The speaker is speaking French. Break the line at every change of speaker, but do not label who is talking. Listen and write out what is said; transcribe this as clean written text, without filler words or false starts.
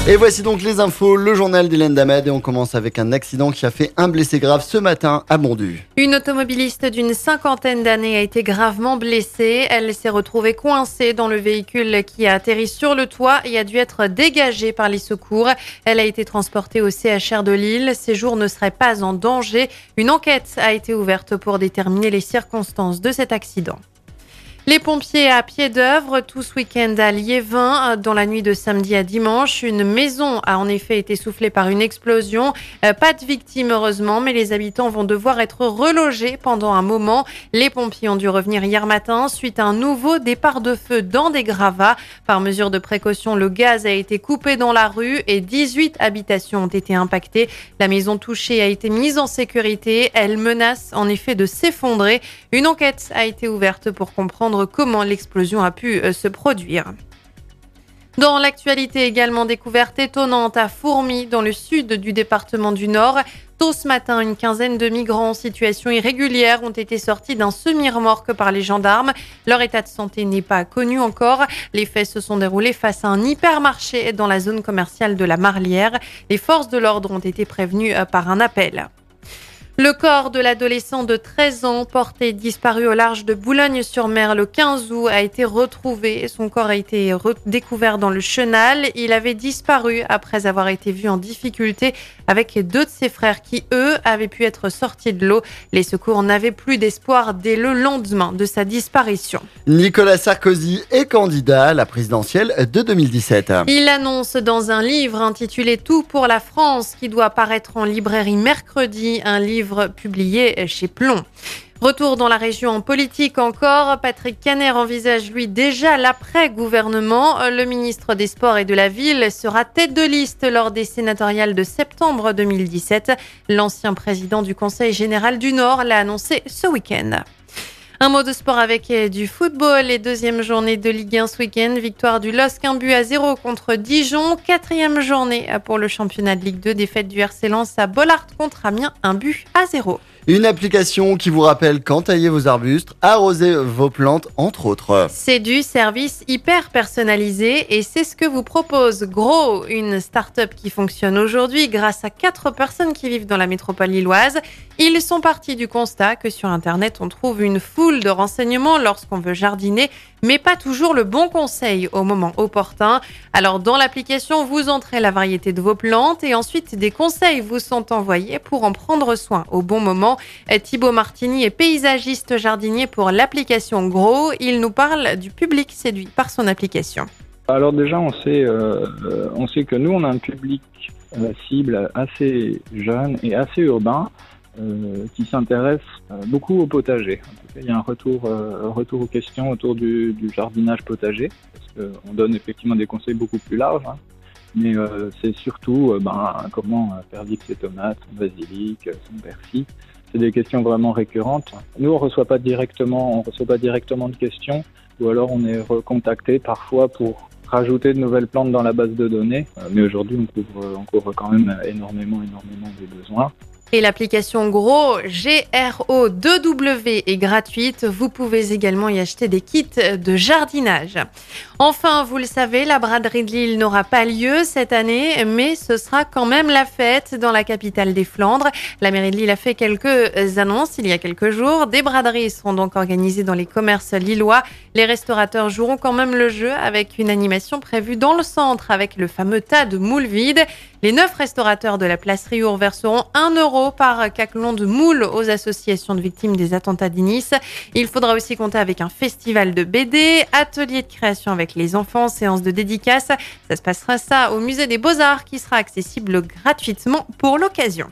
Et voici donc les infos, le journal d'Hélène Damed, et on commence avec un accident qui a fait un blessé grave ce matin à Bondues.
Une automobiliste d'une 50aine d'années a été gravement blessée. Elle s'est retrouvée coincée dans le véhicule qui a atterri sur le toit et a dû être dégagée par les secours. Elle a été transportée au CHR de Lille. Ses jours ne seraient pas en danger. Une enquête a été ouverte pour déterminer les circonstances de cet accident. Les pompiers à pied d'œuvre tout ce week-end à Liévin. Dans la nuit de samedi à dimanche, une maison a en effet été soufflée par une explosion. Pas de victimes heureusement, mais les habitants vont devoir être relogés pendant un moment. Les pompiers ont dû revenir hier matin suite à un nouveau départ de feu dans des gravats. Par mesure de précaution, le gaz a été coupé dans la rue et 18 habitations ont été impactées. La maison touchée a été mise en sécurité. Elle menace en effet de s'effondrer. Une enquête a été ouverte pour comprendre comment l'explosion a pu se produire. Dans l'actualité également, découverte étonnante à Fourmies, dans le sud du département du Nord. Tôt ce matin, une quinzaine de migrants en situation irrégulière ont été sortis d'un semi-remorque par les gendarmes. Leur état de santé n'est pas connu encore. Les faits se sont déroulés face à un hypermarché dans la zone commerciale de la Marlière. Les forces de l'ordre ont été prévenues par un appel. Le corps de l'adolescent de 13 ans, porté disparu au large de Boulogne-sur-Mer le 15 août, a été retrouvé. Son corps a été découvert dans le Chenal. Il avait disparu après avoir été vu en difficulté avec deux de ses frères qui, eux, avaient pu être sortis de l'eau. Les secours n'avaient plus d'espoir dès le lendemain de sa disparition.
Nicolas Sarkozy est candidat à la présidentielle de 2017.
Il annonce dans un livre intitulé « Tout pour la France » qui doit paraître en librairie mercredi, un livre publié chez Plomb. Retour dans la région en politique encore, Patrick Caner envisage lui déjà l'après-gouvernement. Le ministre des Sports et de la Ville sera tête de liste lors des sénatoriales de septembre 2017. L'ancien président du Conseil général du Nord l'a annoncé ce week-end. Un mot de sport avec du football. Les deuxième journée de Ligue 1 ce week-end. Victoire du LOSC 1-0 contre Dijon. Quatrième journée pour le championnat de Ligue 2. Défaite du RC Lens à Bollaert contre Amiens 1-0.
Une application qui vous rappelle quand tailler vos arbustes, arroser vos plantes, entre autres.
C'est du service hyper personnalisé et c'est ce que vous propose Grow, une start-up qui fonctionne aujourd'hui grâce à 4 personnes qui vivent dans la métropole lilloise. Ils sont partis du constat que sur Internet, on trouve une foule de renseignements lorsqu'on veut jardiner, mais pas toujours le bon conseil au moment opportun. Alors dans l'application, vous entrez la variété de vos plantes et ensuite des conseils vous sont envoyés pour en prendre soin au bon moment. Thibaut Martini est paysagiste jardinier pour l'application Grow. Il nous parle du public séduit par son application.
Alors déjà, on sait que nous, on a un public cible assez jeune et assez urbain qui s'intéresse beaucoup au potager. En tout cas, il y a un retour aux questions autour du jardinage potager, parce qu'on donne effectivement des conseils beaucoup plus larges, hein. Mais c'est surtout comment faire vivre ses tomates, son basilic, son persil. C'est des questions vraiment récurrentes. Nous, on reçoit pas directement de questions, ou alors on est recontacté parfois pour rajouter de nouvelles plantes dans la base de données. Mais aujourd'hui, on couvre quand même énormément des besoins.
Et l'application Grow, G-R-O-2-W, est gratuite. Vous pouvez également y acheter des kits de jardinage. Enfin, vous le savez, la braderie de Lille n'aura pas lieu cette année, mais ce sera quand même la fête dans la capitale des Flandres. La mairie de Lille a fait quelques annonces il y a quelques jours. Des braderies seront donc organisées dans les commerces lillois. Les restaurateurs joueront quand même le jeu avec une animation prévue dans le centre avec le fameux tas de moules vides. Les 9 restaurateurs de la place Riour verseront 1 € par caclon de moules aux associations de victimes des attentats de Nice. Il faudra aussi compter avec un festival de BD, atelier de création avec les enfants, séance de dédicace. Ça se passera au musée des Beaux-Arts qui sera accessible gratuitement pour l'occasion.